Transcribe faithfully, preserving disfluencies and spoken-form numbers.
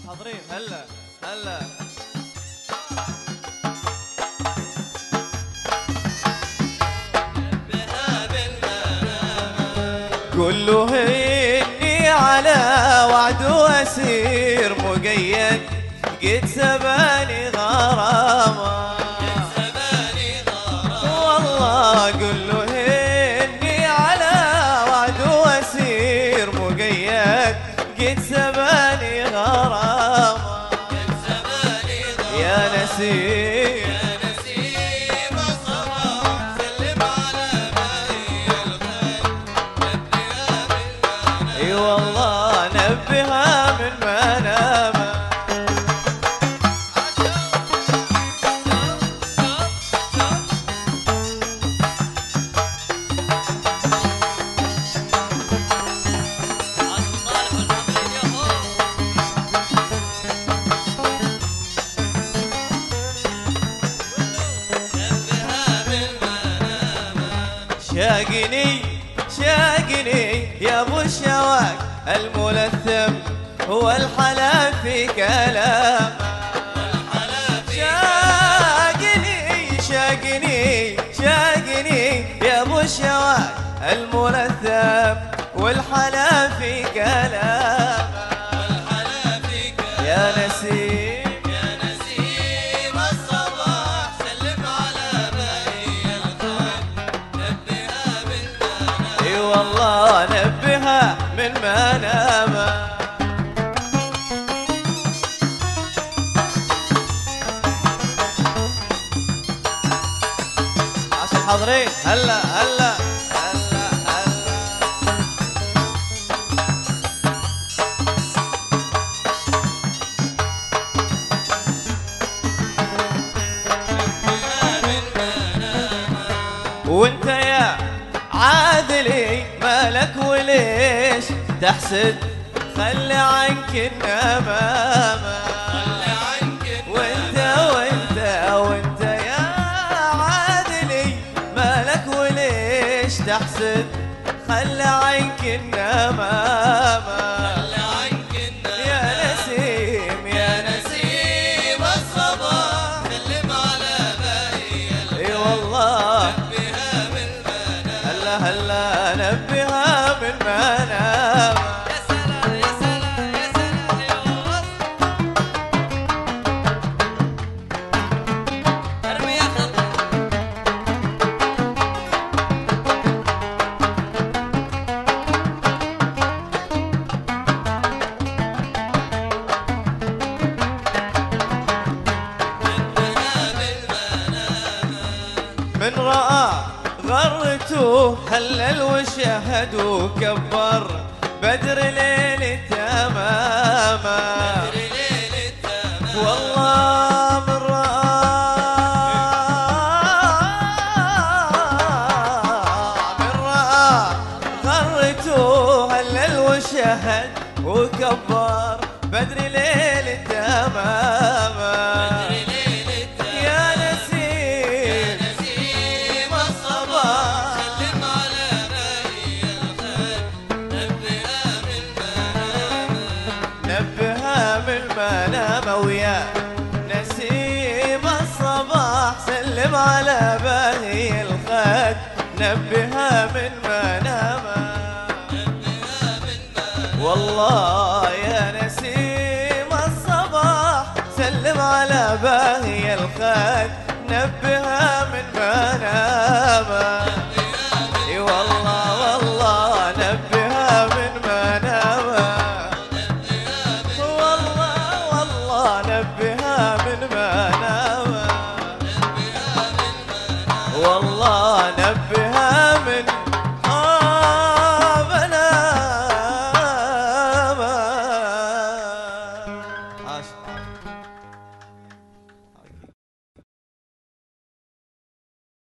حاضرين هلا هلا. قول له اني على وعد واسير مقيد، قد سباني غرامه والله. قول له اني على وعد واسير مقيد، قد سباني غرامه يا نسيم والله نبهها من منامه. شاقني شاقني يا ابو الشواق الملثم، هو الحلا في كلام. شاقني شاقني شاقني يا ابو الشواق الملثم، والحلا في كلام. يا نسيم والله نبهها من منامه. عشان حاضرين هلا هلا هلا هلا. وانت يا عادلي مالك وليش تحسد؟ خلي عنك النمامة. وانت وانت وانت يا عادلي مالك وليش تحسد؟ خلي عنك النمامة. يا نسيم يا نسيم الصباح سلم على باقي. اي والله هلا نبهها من منام. يا سلام يا سلام يا سلام يا وصل. ارمي يا خطر. من رأى غرته هلل وشهد وكبر، بدر ليل تماما. والله من رأى من رأى غرته هلل وشهد وكبر، بدر ليل تماما. نبهها من منامه ويا نسيم الصباح سلم على باهي الخد. نبهها من منامه والله يا نسيم الصباح سلم على باهي الخد. نبهها من منامه. اي والله والله